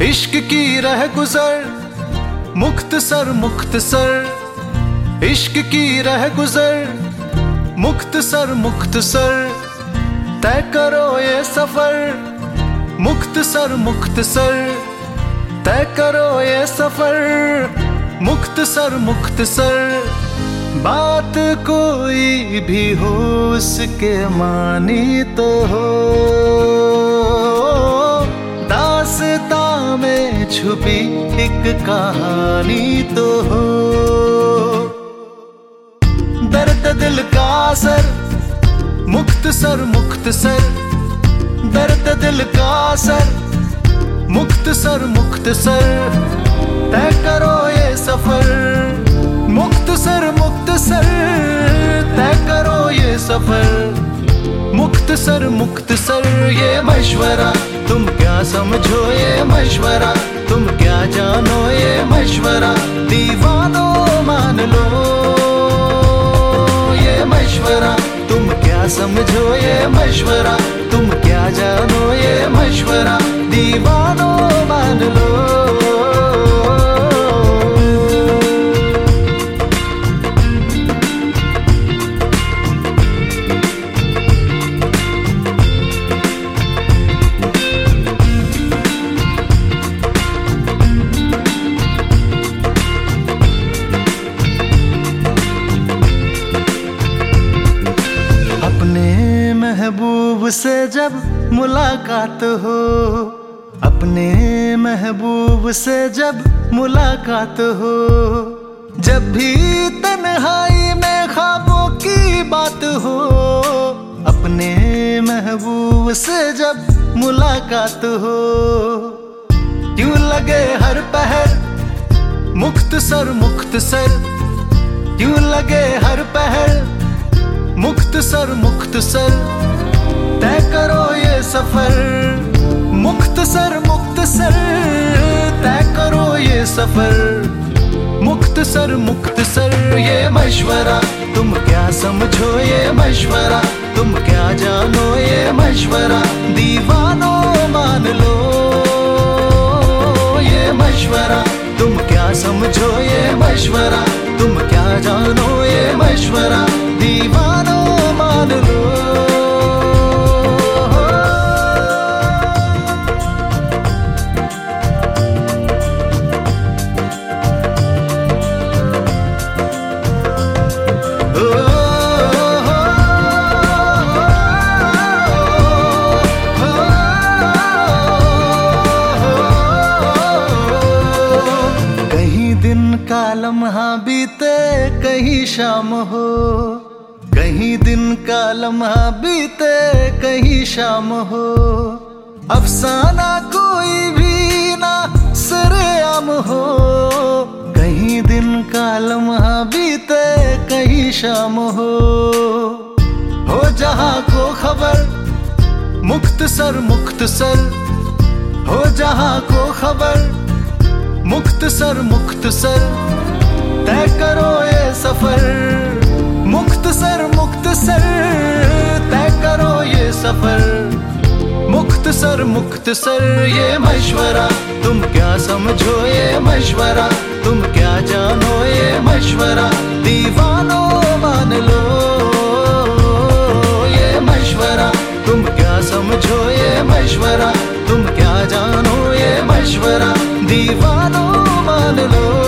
इश्क की रह गुजर मुख्तसर मुख्तसर, इश्क की रह गुजर मुख्तसर मुख्तसर, तय करो ये सफर मुख्तसर मुख्तसर, तय करो ये सफर मुख्तसर मुख्तसर। बात कोई भी हो उसके मानी तो हो, दास्तां में छुपी एक कहानी तो हो। दर्द दिल का असर मुख्तसर मुख्तसर, दर्द दिल का असर मुख्तसर मुख्तसर, तय करो ये सफर मुख्तसर मुख्तसर, तय करो ये सफर मुख्तसर मुख्तसर। ये मशवरा तुम क्या समझो, ये मशवरा तुम क्या जानो, ये मशवरा दीवानों मान लो। ये मशवरा तुम क्या समझो, ये मशवरा तुम क्या जानो, ये मशवरा दीवानों मान लो। महबूब से जब मुलाकात हो, अपने महबूब से जब मुलाकात हो, जब भी तन्हाई में ख्वाबों की बात हो, अपने महबूब से जब मुलाकात हो, यूं लगे हर पहर मुख्तसर मुख्तसर, यूं लगे हर पहर मुख्तसर मुख्तसर, तय करो ये सफर मुख्तसर मुख्तसर, तय करो ये सफर मुख्तसर मुख्तसर। ये मशवरा तुम क्या समझो, ये मशवरा तुम क्या जानो, ये मशवरा दीवानों मान लो। ये मशवरा तुम क्या समझो, ये मशवरा तुम क्या जानो, ये मशवरा दीवानों मान लो। का लम्हा बीते कहीं शाम हो, कहीं दिन का लम्हा बीते कहीं शाम हो, अफसाना कोई भी ना सरेआम हो, कहीं दिन का लम्हा बीते कहीं शाम हो जहां को खबर मुख्तसर मुख्तसर, हो जहां को खबर मुख्तसर मुख्तसर, तय करो ये सफर मुख्तसर मुख्तसर, तय करो ये सफर मुख्तसर मुख्तसर। ये मशवरा तुम क्या समझो, ये मशवरा तुम क्या जानो, ये मशवरा दीवानों मान लो। ये मशवरा तुम क्या समझो, ये मशवरा तुम क्या जानो, ये मशवरा दीवानों मान लो।